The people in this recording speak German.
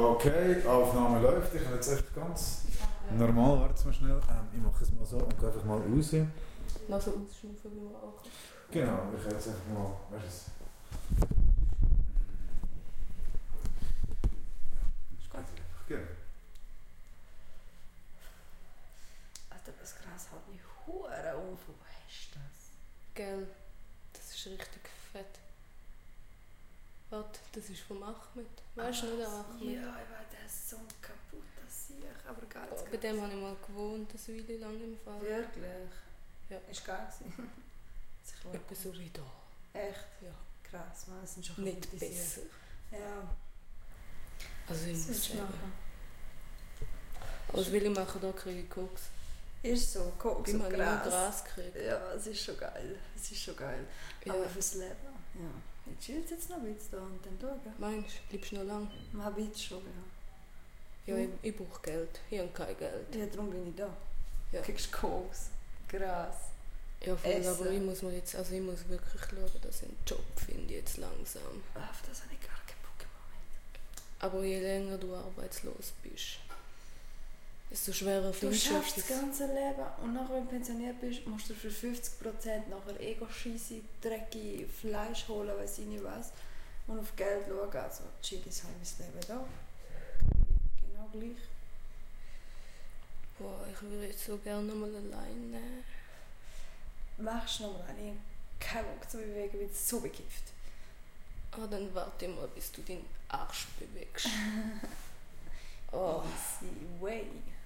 Okay, Aufnahme läuft. Ich habe jetzt echt ganz normal, warte mal schnell. Ich mache es mal so und gehe einfach mal raus. Noch so ausschnaufen, wie man auch. Genau, ich habe jetzt einfach mal, weißt du es? Ist gut. Genau. Alter, das Gras hat mich hure auf. Wo hast du das? Gell, das ist richtig fett. Warte, das ist vom Ahmed. Weißt du noch den Ahmed? Ja, ich weiß, der ist so kaputt, das sehe ich. Aber geil. Bei dem habe ich mal gewohnt, eine Weile lang im Fall. Wirklich? Ja. Ist geil gewesen. Etwa so wie da. Echt? Ja. Krass, man, das sind schon Nicht gute besser. Sachen. Ja. Also ich Das muss ist sagen. machen. Was will ich machen, da kriege ich Koks. Ist so, Koks Wie und man immer Gras. Gras kriegt. Ja, es ist schon geil. Es ist schon geil. Ja. Aber fürs Leben, ja. Ich chill jetzt noch ein bisschen da und dann schauen. Meinst du, bleibst du noch lang? Man hat jetzt schon, ja. Ja, ich brauche Geld. Ich habe kein Geld. Ja, darum bin ich da. Ja. Kriegst Koks, Gras. Ja, voll, Essen. aber ich muss wirklich schauen, dass ich einen Job finde jetzt langsam. Auf das habe ich gar keinen Bock im Moment. Aber je länger du arbeitslos bist, desto schwerer Du findest du schaffst das etwas. ganze Leben und nachher, wenn du pensioniert bist, musst du für 50% nachher Ego-Scheisse, dreckige Fleisch holen, weiss ich nicht was. Und auf Geld schauen. Also chill ist halt mein Leben da. Genau gleich. Boah, ich würde jetzt so gerne nochmal alleine. Machst du nochmal eine. Ich habe keinen Bock zu bewegen, weil es so bekifft. Ah, dann warte mal, bis du deinen Arsch bewegst. Oh, Easy way.